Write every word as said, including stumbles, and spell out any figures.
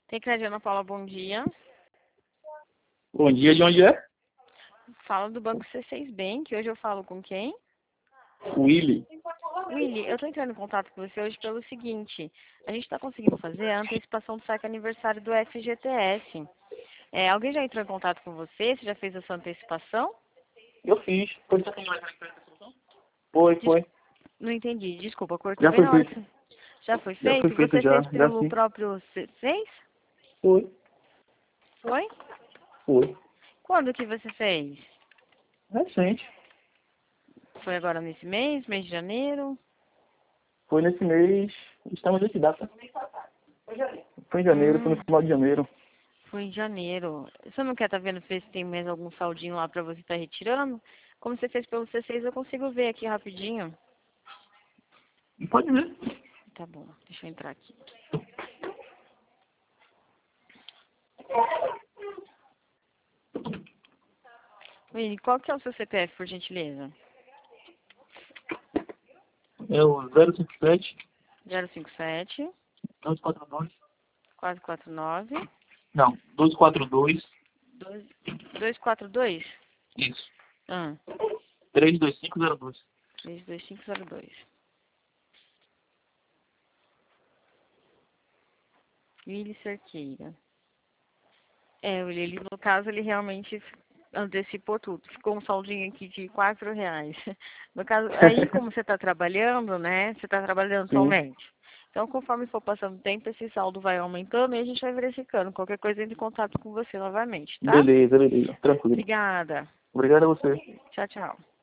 Tem crédito, Ana Paula, bom dia. Bom dia, de onde é? Fala do Banco C seis Bank, hoje eu falo com quem? Willy. Willy, eu estou entrando em contato com você hoje pelo seguinte, a gente está conseguindo fazer a antecipação do saque aniversário do F G T S. É, alguém já entrou em contato com você? Você já fez a sua antecipação? Eu fiz. Foi, foi. foi. Não entendi, desculpa, cortou Já bem foi na hora que feito. você... Já foi Já foi feito? feito Você já, fez já pelo sim. próprio C seis? Foi. Foi? Foi. Quando que você fez? Recente. Foi agora nesse mês, mês de janeiro? Foi nesse mês. Estamos nesse data. Foi em janeiro, foi Hum, no final de janeiro. foi em janeiro. Você não quer estar vendo ver se tem mais algum saldinho lá pra você estar retirando? Como você fez pelo C seis, eu consigo ver aqui rapidinho. Pode ver. Tá bom, deixa eu entrar aqui. Willy, qual que é o seu C P F, por gentileza? É o zero cinco sete, zero cinco sete, dois quatro dois. quatro quatro nove, Não, dois quatro dois. dois quatro dois? Isso. Ah, três dois cinco zero dois. três dois cinco zero dois. Willy Cerqueira. É, Willy, ele, no caso, ele realmente antecipou tudo. Ficou um saldinho aqui de quatro reais. No caso, aí como você está trabalhando, né? Você está trabalhando Sim. atualmente. Então, conforme for passando o tempo, esse saldo vai aumentando e a gente vai verificando. Qualquer coisa, entre em contato com você novamente, tá? Beleza, beleza. Tranquilo. Obrigada. Obrigado a você. Tchau, tchau.